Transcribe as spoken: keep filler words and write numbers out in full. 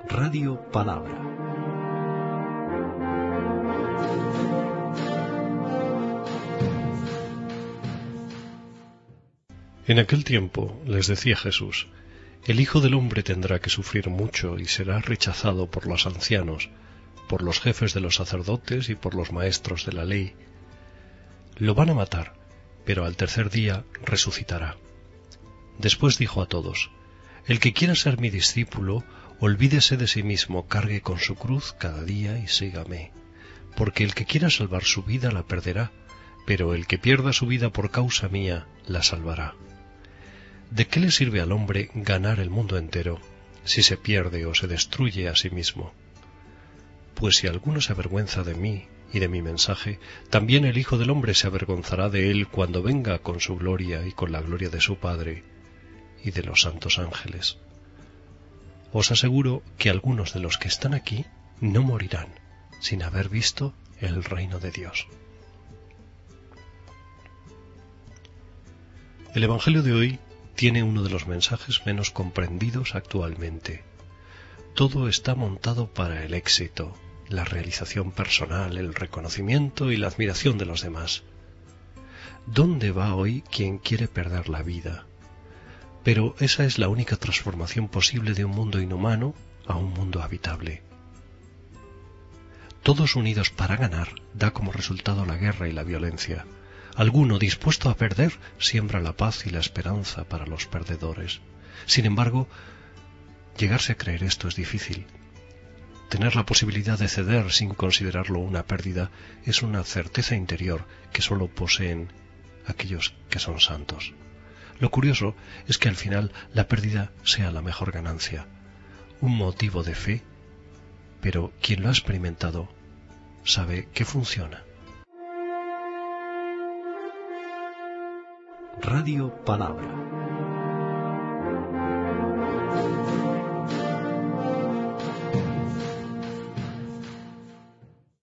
Radio Palabra. En aquel tiempo les decía Jesús: el Hijo del Hombre tendrá que sufrir mucho y será rechazado por los ancianos, por los jefes de los sacerdotes y por los maestros de la ley. Lo van a matar, pero al tercer día resucitará. Después dijo a todos: el que quiera ser mi discípulo, olvídese de sí mismo, cargue con su cruz cada día y sígame. Porque el que quiera salvar su vida la perderá, pero el que pierda su vida por causa mía la salvará. ¿De qué le sirve al hombre ganar el mundo entero si se pierde o se destruye a sí mismo? Pues si alguno se avergüenza de mí y de mi mensaje, también el Hijo del Hombre se avergonzará de él cuando venga con su gloria y con la gloria de su Padre y de los santos ángeles. Os aseguro que algunos de los que están aquí no morirán sin haber visto el reino de Dios. El Evangelio de hoy tiene uno de los mensajes menos comprendidos actualmente. Todo está montado para el éxito, la realización personal, el reconocimiento y la admiración de los demás. ¿Dónde va hoy quien quiere perder la vida? Pero esa es la única transformación posible de un mundo inhumano a un mundo habitable. Todos unidos para ganar da como resultado la guerra y la violencia. Alguno dispuesto a perder siembra la paz y la esperanza para los perdedores. Sin embargo, llegarse a creer esto es difícil. Tener la posibilidad de ceder sin considerarlo una pérdida es una certeza interior que sólo poseen aquellos que son santos. Lo curioso es que al final la pérdida sea la mejor ganancia, un motivo de fe, pero quien lo ha experimentado sabe que funciona. Radio Palabra.